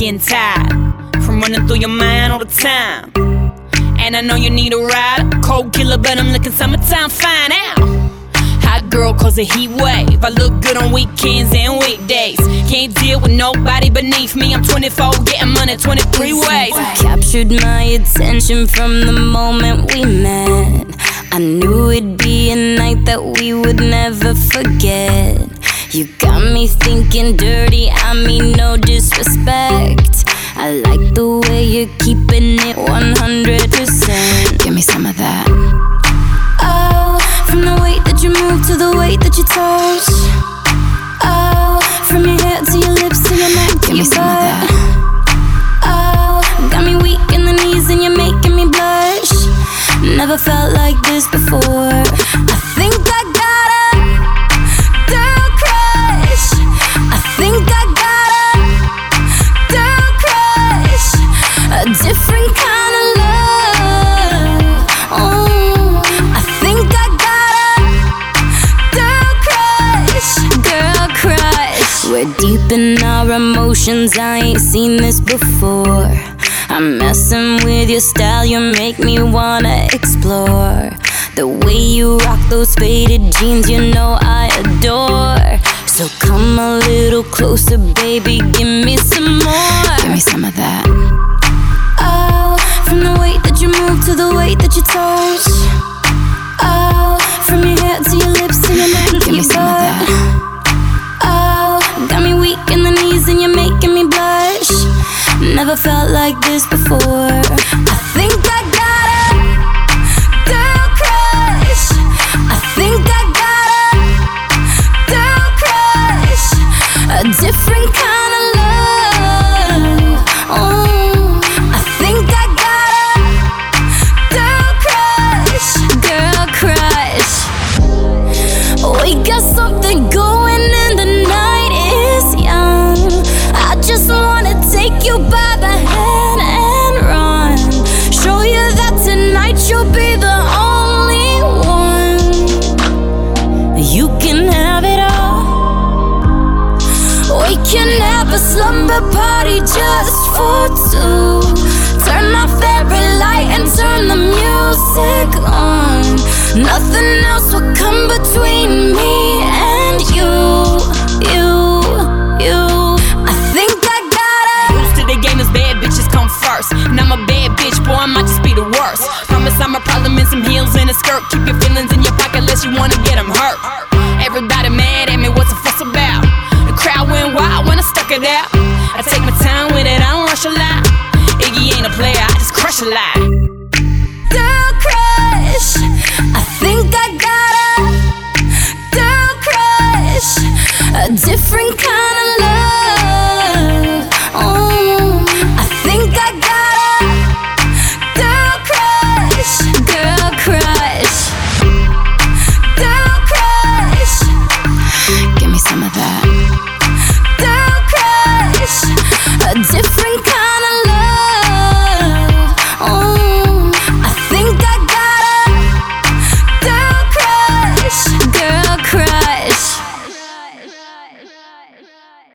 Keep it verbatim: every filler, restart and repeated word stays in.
getting tired from running through your mind all the time. And I know you need a ride, cold killer, but I'm looking summertime fine out. Hot girl cause a heat wave, I look good on weekends and weekdays. Can't deal with nobody beneath me, I'm twenty-four, getting money twenty-three ways. You captured my attention from the moment we met. I knew it'd be a night that we would never forget. You got me thinking dirty, I mean no disrespect. I like the way you're keeping it one hundred percent. Give me some of that. Oh, from the way that you move to the way that you touch. Oh, from your hair to your lips to your neck to your butt. Oh, got me weak in the knees and you're making me blush. Never felt like this before. I think I got a girl crush. I think I got a girl crush. A different kind of love. Oh, I think I got a girl crush. Girl crush. We're deep in our emotions, I ain't seen this before. I'm messing with your style, you make me wanna explore. The way you rock those faded jeans, you know I adore. So come a little closer, baby, give me some more. Give me some of that. Oh, from the way that you move to the way that you touch. Oh, from your hair to your lips to your neck to your butt. Oh, got me weak in the knees and you're making me blush. Never felt like this before. I think I got a girl crush. I think I got a girl crush. A different kind of love. Oh, I think I got a girl crush. Girl crush. We got something going and the night is young. I just wanna take you by the hand and run. Show you that tonight you'll be the only one. You can have it all. We can have a slumber party just for two. Turn off every light and turn the music on. Nothing else will come between me and you. You, you. I think I got it. Rules to the game is bad bitches come first. And I'm a bad bitch, boy, I might just be the worst. Promise I'm a problem in some heels and a skirt. Keep your feelings in your pocket unless you wanna get them hurt. Everybody mad at me, what's the fuss about? The crowd went wild when I stuck it out. I take my time with it, I don't rush a lot. Iggy ain't a player, I just crush a lot.